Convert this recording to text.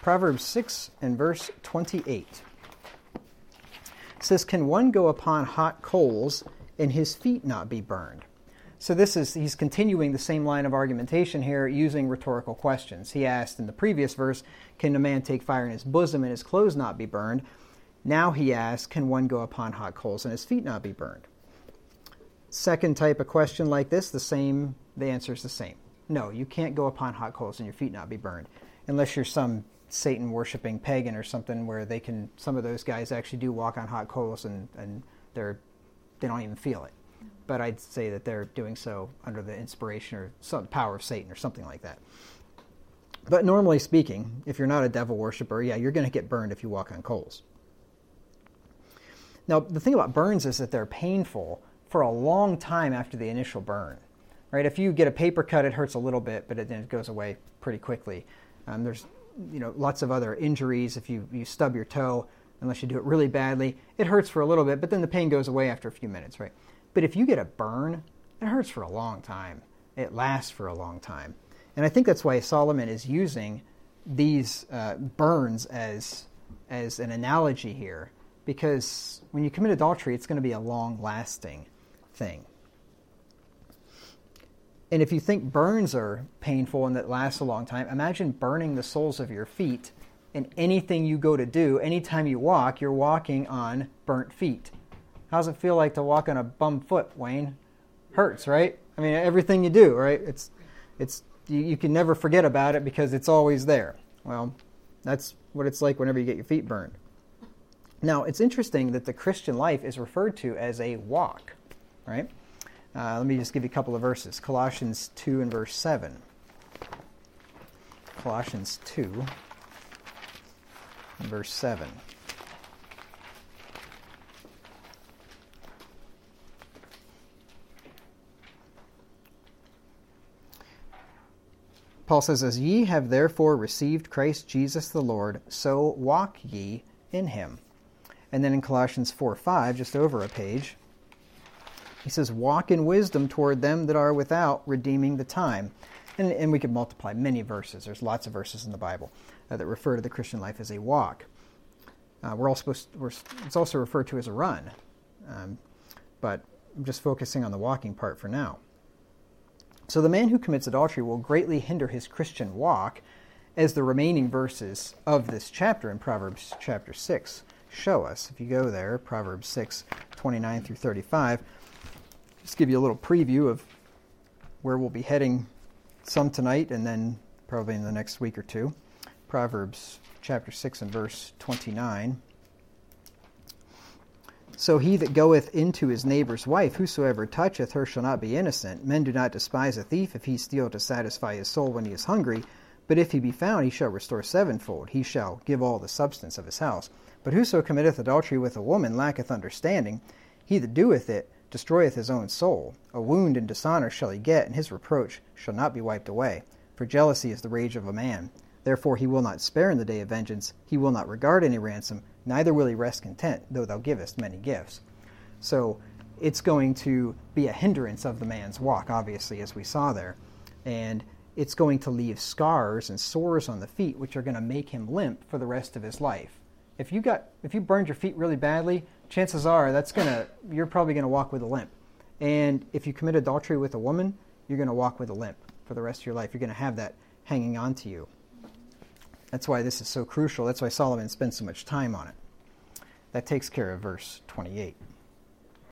Proverbs 6 and verse 28. It says, "Can one go upon hot coals and his feet not be burned?" So he's continuing the same line of argumentation here using rhetorical questions. He asked in the previous verse, can a man take fire in his bosom and his clothes not be burned? Now he asks, can one go upon hot coals and his feet not be burned? Second type of question like this, the answer is the same. No, you can't go upon hot coals and your feet not be burned, unless you're some Satan-worshipping pagan or something where some of those guys actually do walk on hot coals and they don't even feel it. But I'd say that they're doing so under the inspiration or some power of Satan or something like that. But normally speaking, if you're not a devil worshiper, you're going to get burned if you walk on coals. Now, the thing about burns is that they're painful for a long time after the initial burn. Right? If you get a paper cut, it hurts a little bit, but then it goes away pretty quickly. There's lots of other injuries. If you stub your toe, unless you do it really badly, it hurts for a little bit, but then the pain goes away after a few minutes, right? But if you get a burn, it hurts for a long time. It lasts for a long time. And I think that's why Solomon is using these burns as an analogy here, because when you commit adultery, it's going to be a long-lasting thing. And if you think burns are painful and that lasts a long time, imagine burning the soles of your feet, and anything you go to do, anytime you walk, you're walking on burnt feet. How does it feel like to walk on a bum foot, Wayne? Hurts, right? I mean, everything you do, right? You can never forget about it because it's always there. Well, that's what it's like whenever you get your feet burned. Now, it's interesting that the Christian life is referred to as a walk, right? Let me just give you a couple of verses. Colossians 2 and verse 7. Colossians 2 and verse 7. Paul says, "As ye have therefore received Christ Jesus the Lord, so walk ye in him." And then in Colossians 4:5, just over a page, he says, "Walk in wisdom toward them that are without, redeeming the time." And we could multiply many verses. There's lots of verses in the Bible that refer to the Christian life as a walk. It's also referred to as a run. But I'm just focusing on the walking part for now. So the man who commits adultery will greatly hinder his Christian walk, as the remaining verses of this chapter in Proverbs chapter 6 show us. If you go there, Proverbs 6, 29 through 35, just give you a little preview of where we'll be heading some tonight and then probably in the next week or two. Proverbs chapter 6 and verse 29. "So he that goeth into his neighbor's wife, whosoever toucheth her shall not be innocent. Men do not despise a thief if he steal to satisfy his soul when he is hungry. But if he be found, he shall restore sevenfold. He shall give all the substance of his house. But whoso committeth adultery with a woman lacketh understanding. He that doeth it destroyeth his own soul. A wound and dishonor shall he get, and his reproach shall not be wiped away. For jealousy is the rage of a man. Therefore he will not spare in the day of vengeance. He will not regard any ransom, neither will he rest content, though thou givest many gifts." So it's going to be a hindrance of the man's walk, obviously, as we saw there. And it's going to leave scars and sores on the feet, which are going to make him limp for the rest of his life. If you burned your feet really badly, chances are you're probably going to walk with a limp. And if you commit adultery with a woman, you're going to walk with a limp for the rest of your life. You're going to have that hanging on to you. That's why this is so crucial. That's why Solomon spends so much time on it. That takes care of verse 28.